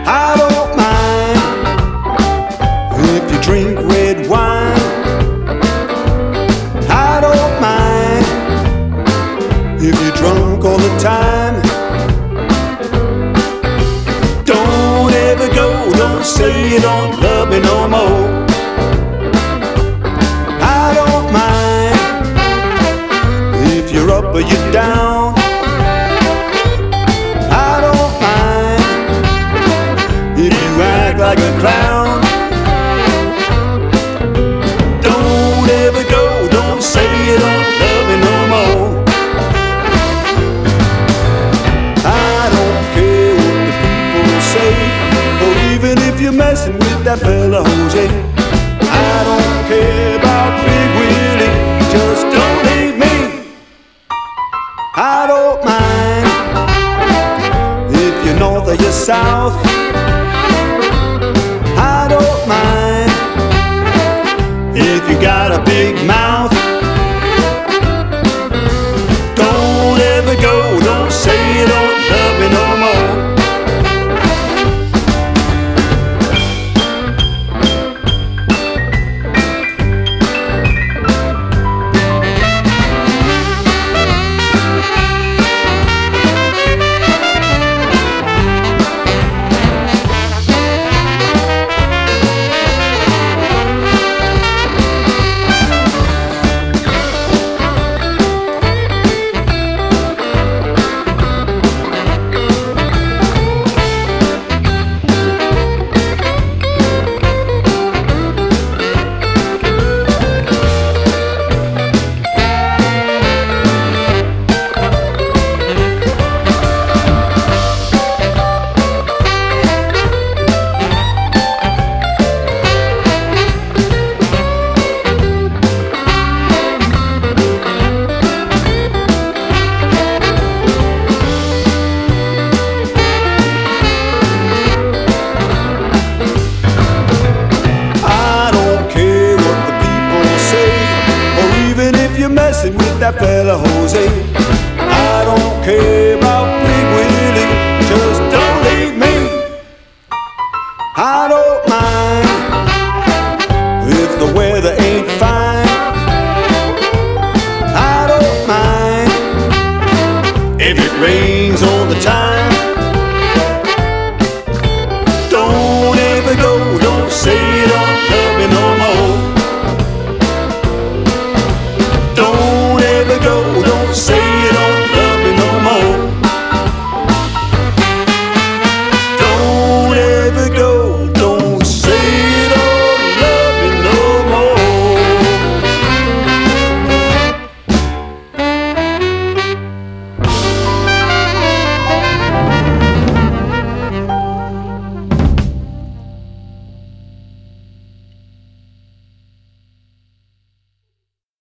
I don't mind if you drink red wine. I don't mind if you're drunk all the time. Don't ever go, don't say you don't love me no more. I don't mind if you're up or you're down. I don't mind if you act like a clown. Don't ever go, don't say you don't love me no more. I don't care what the people say, or even if you're messing with that fella Jose. I don't care about Big Willie, just don't leave me. I don't mind if you're north or you're south.